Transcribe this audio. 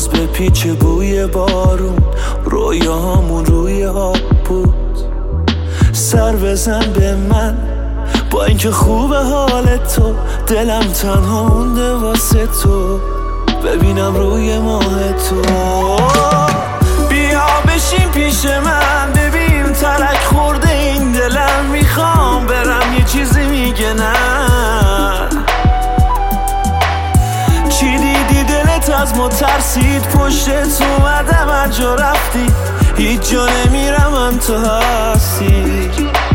باز به پیچ بوی بارون، رویاهامون روی آب بود. سر بزن به من با اینکه خوبه حال تو، دلم تنها مونده واسه تو، ببینم روی ماه تو. بیا بشین پیش من ببین ترک خورده این دلم، میخوام برم یه چیزی میگه نه. چی دیدی دلت از ما ترسید، پشتت اومدم هر جا رفتی، هیچ جا نمیرم من تو هستی.